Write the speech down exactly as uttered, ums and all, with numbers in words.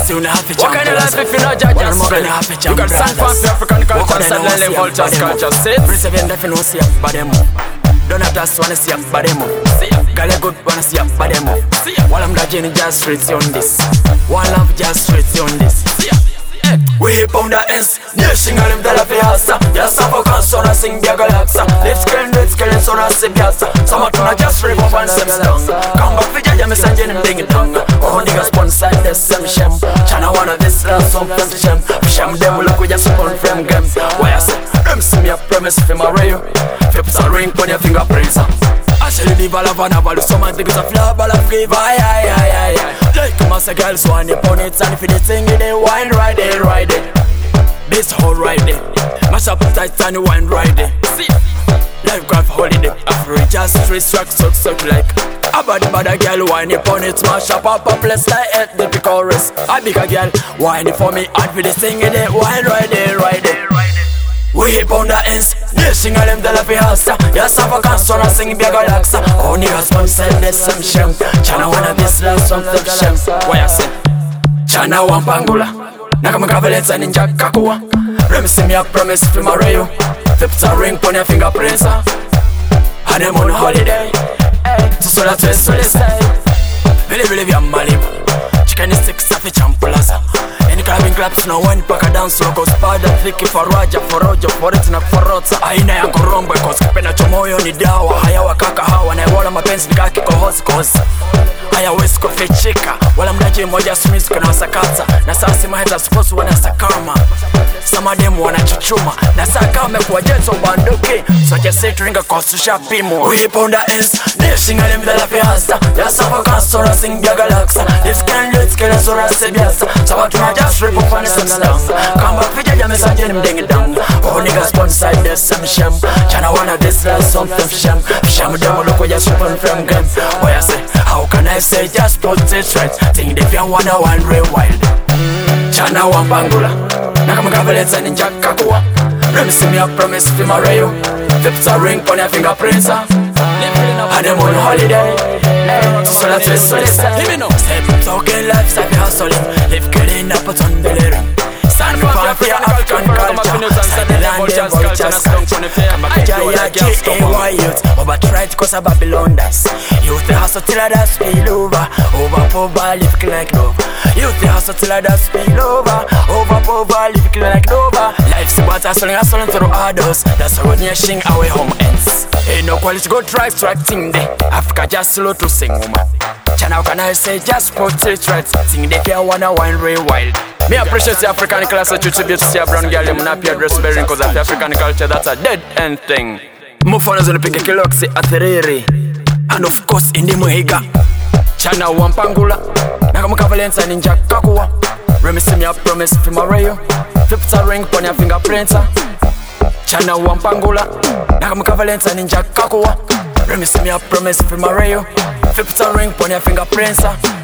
still not have to jump. What kind of life if you not judge us? You got stand for African culture, suddenly vultures culture. Sit. Preserve if you know see up, but them move. Don't have to wanna see up, but them move. Gala good wanna see up, but them move. While I'm dodging jazz streets on this. One love jazz streets on this. We hip on the ends, nation of them that I feel hasta. Yes, I'm a console, I sing the galaxa. Let's kill, let's kill, it's on a sibiasa. Some of them are just free for one sem stung. Come back for ya, me send you them ding dong. Oh, niggas sponsor the same shem. Chana one of this last song from shem. Shem them look, we just spawn from game. Why I say, them see me a promise for my rail. Flips a ring on your fingerprints. I say the diva lava naval, so man think it's a flop, but I give ay ay ay ay ay. Like come as a girl, so I nip on it, and if you think it, they wine right there, right there. This whole right there, mash up tight and you wine right there. See, life graph holiday, after it just three tracks, so so like. A body bad girl, wine it on it, mash up up up, let's like it, the chorus. A bigger girl, wine it for me, and for the thing in it, wine right there, right there. We hip on the ends, nation of them that I feel hasta. Yes, I'm a console, I sing the galaxa. Oh, niggas want to sell this some shem. Chana wanna be slash some thick shem. Why I say? Chana one pangula. Nakama kavelets and ninja kakua. Rem see me a promise for my rayo. Flips a ring on your fingerprints. And them on holiday. So so that's it, so they say. Believe, believe you're Malibu. Chicken sticks off a champulaza. Any clubbing claps, no one pack a dance, so go spada, flicky for Raja, for Roger, for it, and for Rota. Aina ya kurombo, cause kipena chomoyo ni dawa. Haya wakaka hawa, na wala mapenzi nikaki kohos, cause haya wesko fechika. Wala mdaji moja sumizi kuna wasakata. Na sasi maheta suppose wana sakama. Some of them wanna chuchuma. Na saka mekuwa jeto banduki. So just say to ringa kosusha pimo. We hip on the ends, nation of them that I feel hasta. Yes, I'm a console, I sing the galaxa. This can let's get us or I say yes. So I try just rip up on the same song. Come back for ya, me send them ding dong. Oh niggas sponsor the same shem. Chana wanna this last song from shem. Shem them look where you super from game. Why I say, how can I say just put it right? Think if you wanna one real wild. Chana one bangula. Nakama kavelets and ninja kakua. Rem see me a promise for my rayo. Flips a ring on your fingerprints. And them on holiday. So that's it, so they say. Let me know. Step talking lifestyle, be hustling. Live killing up a ton delirium. Stand me for your African culture. Stand the land, them vultures culture. Come back to your G A Y youth. Over try to cause a Babylon dice. Youth the hustle till I that spill over. Over poor live like Nova. Youth the hustle till I that spill over. Over poor live like Nova. Life's about hustling, hustling through others. That's how we're shing our home ends. Ain't no quality go try strike thing there. Africa just slow to sing woman. Chana can I say just put it right. Sing the care wanna wine real wild. Me appreciate the African class that you tribute to see a brown girl. I'm not appear dress bearing cause of the African culture. That's a dead end thing. More fun as on the pick a kiloxy at the and of course in the Muhiga. Chana one pangula. Nakama kavalents and ninja kakua. Remi see me a promise for my rayo. Flips a ring on your fingerprints. Chana one pangula. Nakama kavalents and ninja kakua. Remi see me a promise for my rayo. Flips a ring on your fingerprints.